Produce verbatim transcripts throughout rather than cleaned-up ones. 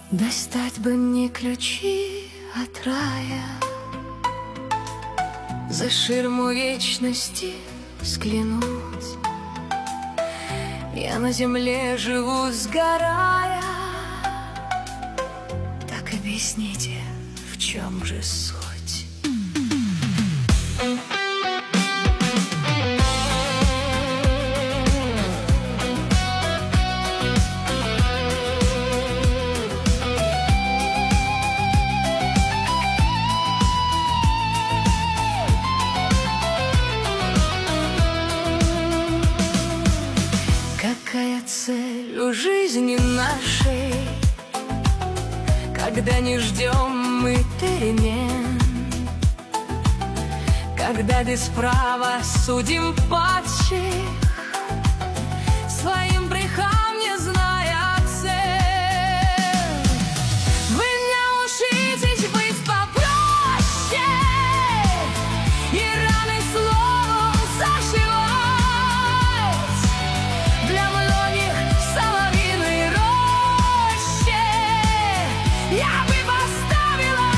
Достать бы мне ключи от рая, за ширму вечности взглянуть. Я на земле живу, сгорая. Так объясните, в чем же суть? Какая цель у жизни нашей, когда не ждем мы перемен, когда без права судим падших, своим грехам не зная цен. Вы научитесь быть попроще и раны словом зашивать. Для многих соловьиной роще я бы поставила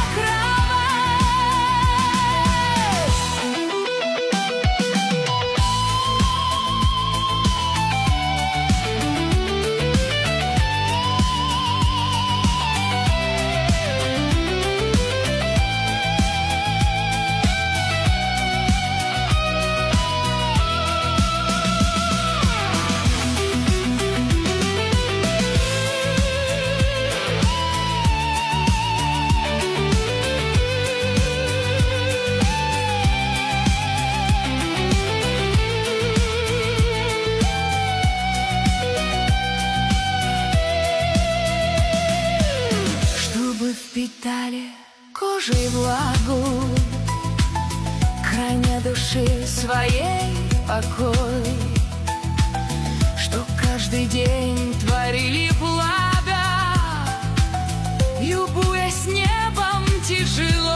впитали кожей влагу, храня души своей покой, что каждый день творили благо, любуясь небом тяжелой.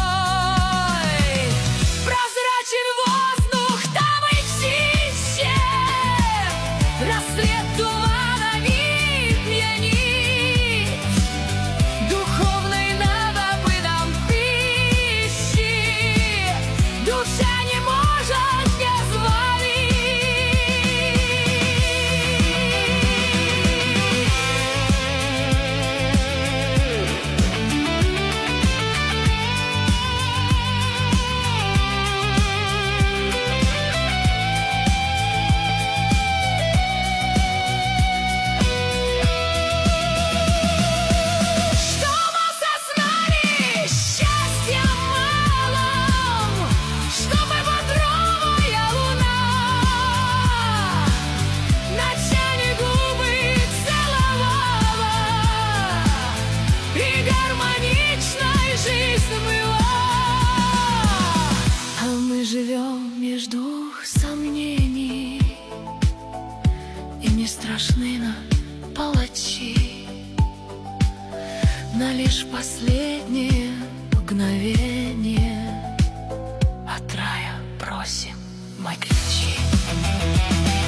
Прозрачен воздух, там и птище, рассвет тумана вид пьянит. Духовной надобытом пищи душа не может не живем между двух сомнений, и не страшны нам палачи, на лишь последнее мгновение от рая просим мы ключи.